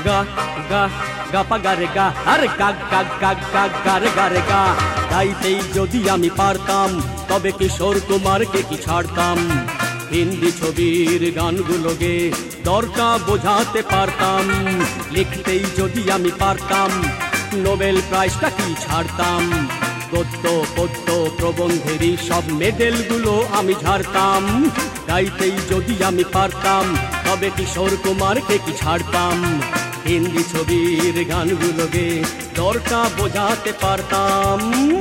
গা গা গা পা গা রে গা, আরে গা গা গা গা গা রে গা রে গা। গাইতেই যদি আমি পারতাম তবে কিশোর কুমারকে কি ছাড়তাম। হিন্দি ছবির গানগুলো গে দরটা বোঝাতে পারতাম। লিখতেই যদি আমি পারতাম নোবেল প্রাইজটা কি ছাড়তাম। গদ্য পদ্য প্রবন্ধেরই সব মেডেলগুলো আমি ঝাড়তাম। গাইতেই যদি আমি পারতাম তবে কিশোর কুমারকে কি ছাড়তাম। হিন্দি ছবির গানগুলো গে দরটা বোঝাতে পারতাম।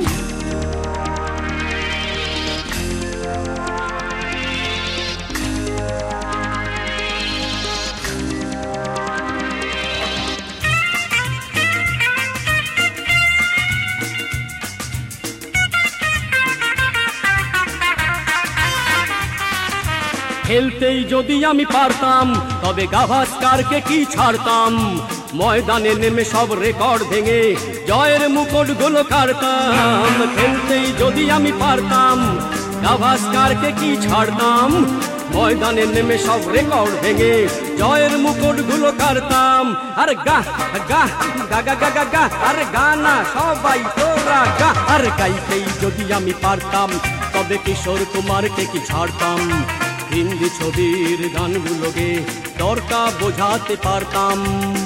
খেলতেই যদি আমি পারতাম তবে গাভাস্কারকে কি ছাড়তাম। ময়দানে নেমে সব রেকর্ড ভেঙে জয়ের মুকুটগুলো কাড়তাম। খেলতেই যদি আমি পারতাম গাভাস্কারকে কি ছাড়তাম। ময়দানে নেমে সব রেকর্ড ভেঙে জয়ের মুকুটগুলো কাড়তাম। আর গা গা গা গা গা গা গা, আরে গানা সবাই তোরা গা। আর গাইতেই যদি আমি পারতাম তবে কিশোর কুমারকে কি ছাড়তাম। হিন্দি ছবির গানগুলোকে দরটা বোঝাতে পারতাম।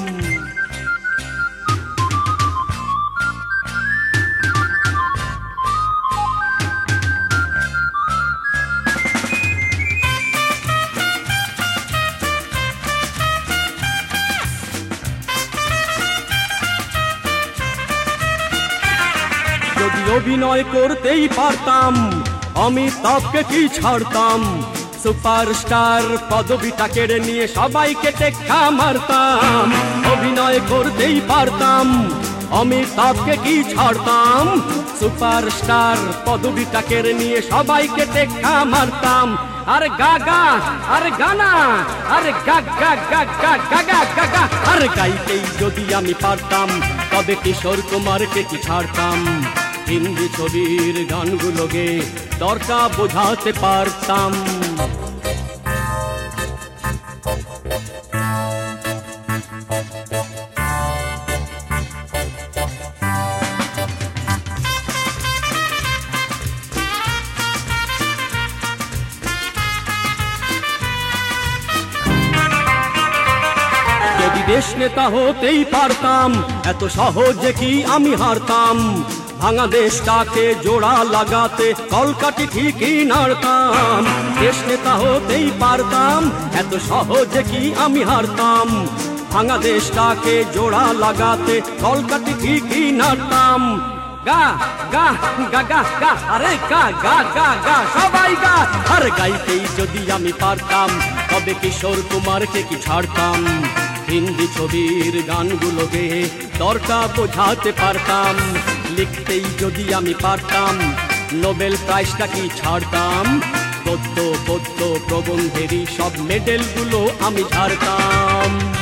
যদি অভিনয় করতেই পারতাম অমিতাভকে কি ছাড়তাম। সুপারস্টার পদবিটা কেড়ে নিয়ে সবাইকে টেক্কা মারতাম। অভিনয় করতেই পারতাম অমিতাভকে কি ছাড়তাম। সুপারস্টার পদবিটা কেড়ে নিয়ে সবাইকে টেক্কা মারতাম। আরে গা গা, আরে গানা, আরে গা গা গা গা গা গা গা গা। আর গাইতেই যদি আমি পারতাম তবে কিশোর কুমারকে কি ছাড়তাম। হিন্দি ছবির গানগুলোকে দরটা বোঝাতে পারতাম। যদি দেশ নেতা হতেই পারতাম এত সহজে কি আমি হারতাম। ভাঙা দেশটাকে জোড়া লাগাতে কলকাঠি ঠিকই নাড়তাম। দেশ নেতা হতেই পারতাম এত সহজে কি আমি হারতাম। ভাঙা দেশটাকে জোড়া লাগাতে কলকাঠি ঠিকই নাড়তাম। গা গা গা গা গা, আরে গা গা গা গা সবাই গা। আর গাইতেই যদি আমি পারতাম তবে কিশোর কুমারকে কি ছাড়তাম। হিন্দি ছবির গানগুলোকে দরটা বোঝাতে পারতাম। লিখতেই যদি আমি পারতাম নোবেল প্রাইজটা কি ছাড়তাম। গদ্য পদ্য প্রবন্ধেরই সব মেডেলগুলো আমি ছাড়তাম।